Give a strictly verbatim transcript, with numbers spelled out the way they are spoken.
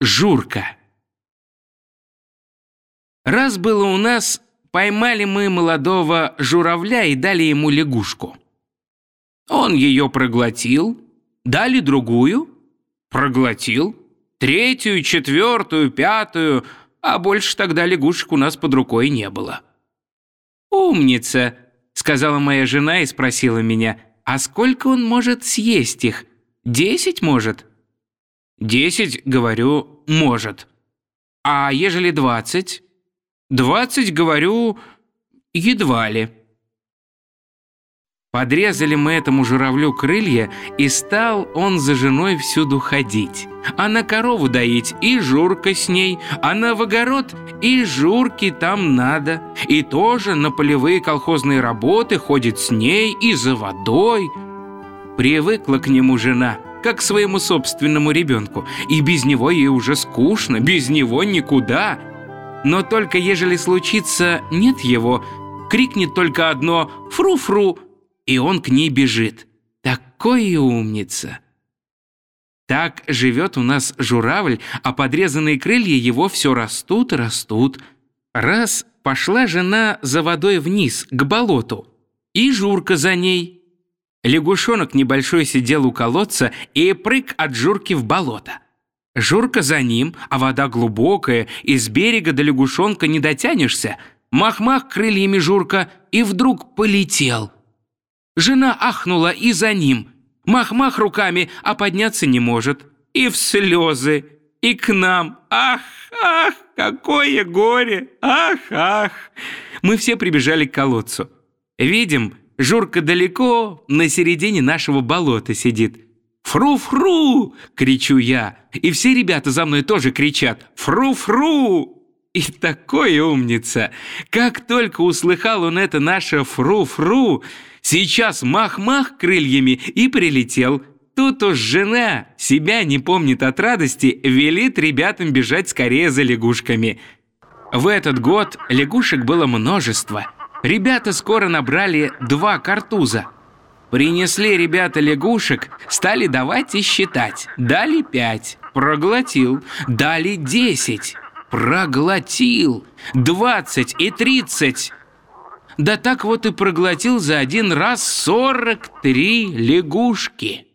Журка. Раз было у нас, поймали мы молодого журавля и дали ему лягушку. Он ее проглотил, дали другую, проглотил, третью, четвертую, пятую, а больше тогда лягушек у нас под рукой не было. «Умница», — сказала моя жена и спросила меня, «а сколько он может съесть их? Десять, может?» «Десять, — говорю, — может. А ежели двадцать?» «Двадцать, — говорю, — едва ли». Подрезали мы этому журавлю крылья, и стал он за женой всюду ходить. А на корову доить и Журка с ней, а на в огород и Журке там надо. И тоже на полевые колхозные работы ходит с ней и за водой. Привыкла к нему жена, как к своему собственному ребенку, и без него ей уже скучно, без него никуда. Но только ежели случится нет его, крикнет только одно «фру-фру», и он к ней бежит. Такой умница! Так живет у нас журавль, а подрезанные крылья его все растут и растут. Раз пошла жена за водой вниз, к болоту, и Журка за ней. Лягушонок небольшой сидел у колодца и прыг от Журки в болото. Журка за ним, а вода глубокая, и с берега до лягушонка не дотянешься. Мах-мах крыльями Журка, и вдруг полетел. Жена ахнула и за ним. Мах-мах руками, а подняться не может. И в слезы, и к нам. Ах, ах, какое горе! Ах, ах! Мы все прибежали к колодцу. Видим, Журка далеко на середине нашего болота сидит. «Фру-фру!» — кричу я. И все ребята за мной тоже кричат «Фру-фру!» И такой умница! Как только услыхал он это наше «фру-фру», сейчас мах-мах крыльями и прилетел. Тут уж жена себя не помнит от радости, велит ребятам бежать скорее за лягушками. В этот год лягушек было множество. Ребята скоро набрали два картуза. Принесли ребята лягушек, стали давать и считать. Дали пять, проглотил. Дали десять, проглотил. Двадцать и тридцать. Да так вот и проглотил за один раз сорок три лягушки.